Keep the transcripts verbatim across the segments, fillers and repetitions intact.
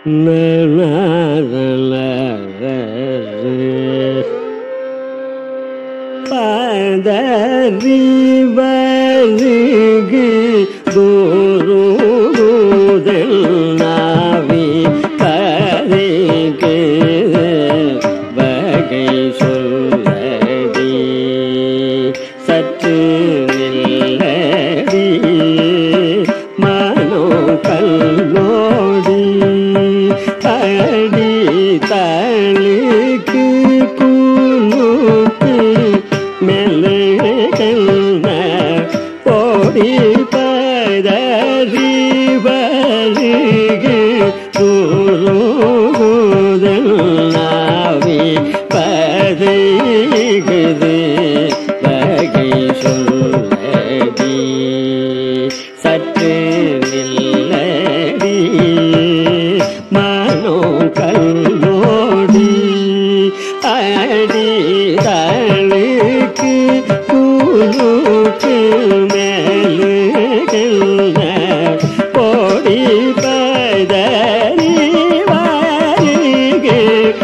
பதறி வருகு தூருதல் நாவி பறிக்கு வகை சொல்லடி சற்று நில்லடி மனோ கல்லோடி அடி தளிக்கு குலுக்கு மெல்ல ஓடி பதறி வருகு தூருதல் நாவி பதைகுது வகை சொல்லடி சற்று நில்லடி மனோ கல்லோடி அடி தளிக்கு குலுக்கு மேலுகின்ற ஓடி பதறி வருகு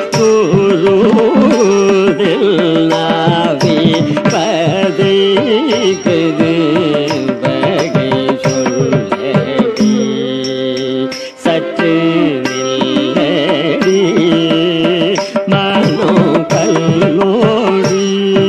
தூருதல் நாவி பதைகுது வகை சொல்லடி சற்று நில்லடி மனோ கல்லோடி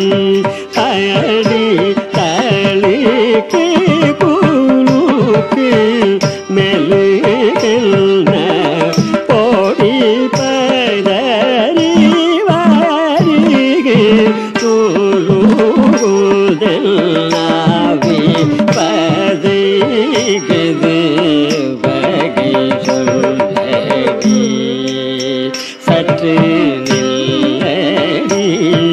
அடி தளிக்கு குலுக்கு மெல்லுகின்ற ஓடி பதறி வருகு தூருதல் நாவி பதைகுது வகை சொல்லடி சற்று நில்லடி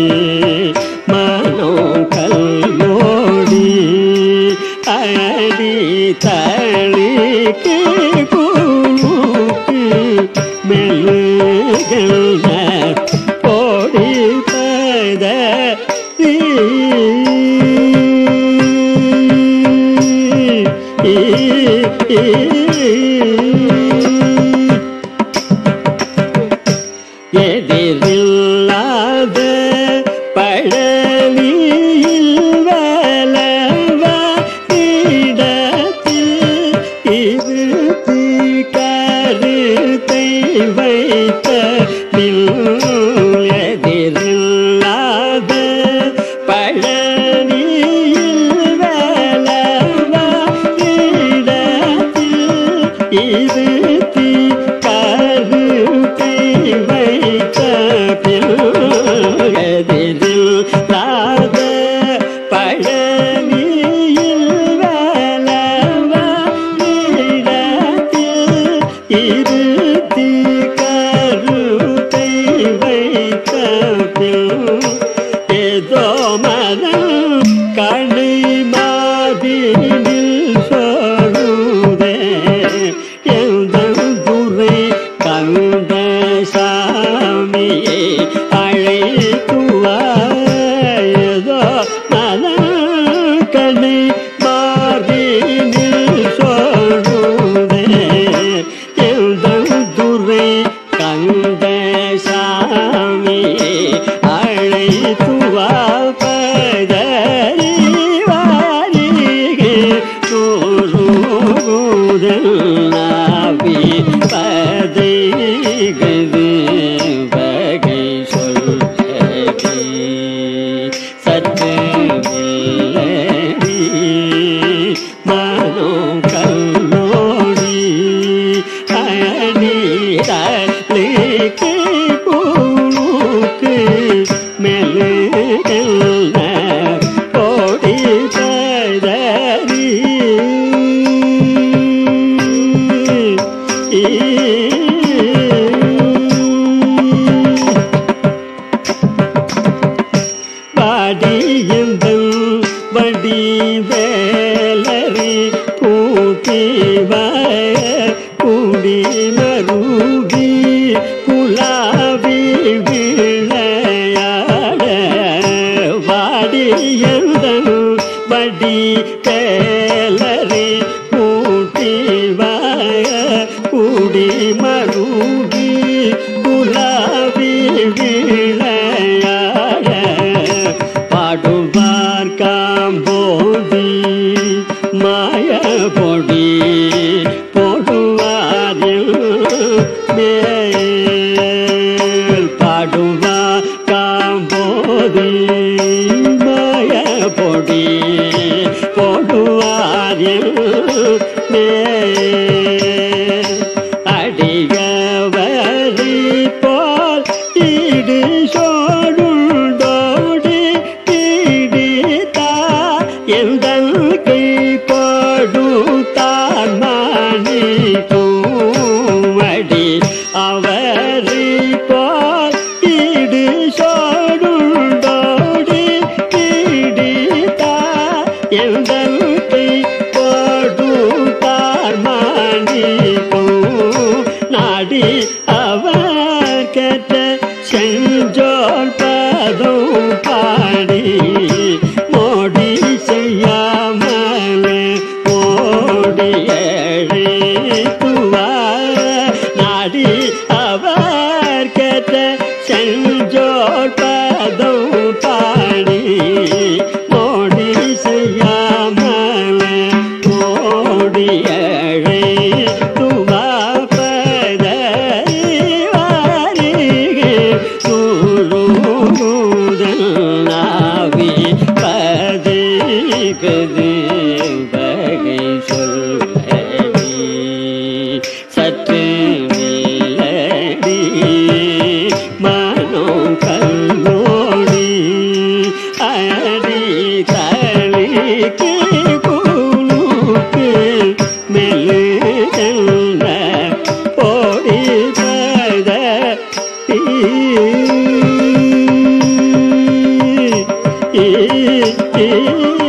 மனோ கல்லோடி அடி தளிக்கு குலுக்கு மெல்லுகின்ற ஓடி பதறி எதிரில்லாத பழனியில் வலவா இடத்தில் இருத்தி கருத்தை வைத்த எதிரில்லாத பழனியில் வலவா இடத்தில் இருத்தி கருத்தை வைத்த எதிரில்லாத பழனியில் வலவா இடத்தில் இருத்தி கருத்தை வைத்த ஏதோ மனம் கணை மாதினில் சொல்லுதே எந்த துறை கந்த சாமியை அழைத்துவாயதோ மனம் கணை மாதினில் சொல்லுதே எந்த துறை கந்த சாமியை அழைத்துவா பதறி வருகு தூருதல் நாவி பதைகுது வகை சொல்லடி சற்று நில்லடி மனோ கல்லோடி அடி தளிக்கு குலுக்கு மெல்லுகின்ற ஓடி பதறி வாடியந்தன் வடி வேலரி கூட்டி வய கூடி மருவி குலாவி விளையாட வாடியந்தன் வடி வேலரி கூட்டி வய கூடி மருவி பொடி போடுவாரில் மேல் பாடுவா காம்போதி மாய பொடி போடுவாரில் மேல் அடிகவரி போல் இடு சோடுண்டோடி இடித்தா எந்தன் கை படுத்தான் மணி தூவடி அவரி போல் இடு சோடுண்டோடி இடித்தா எந்தன் கை படுத்தான் மணி தூ நாடி அவர் கேட்ட செஞ்சோர் பதம் பாடி மோடி செய்யாமல் ஓடி எழுத்துவார் நாடி அவர் கேட்ட செஞ்சோர் பதம் பாடி மோடி செய்யாமல் ஓடி எழுத்துவார் நாவி பதிகது வகை சொல்லடி சற்று நில்லடி மனம் கல்லோடி அடி தளிக்கு குழுக்கு மெல்லுதல்ல போடி பத e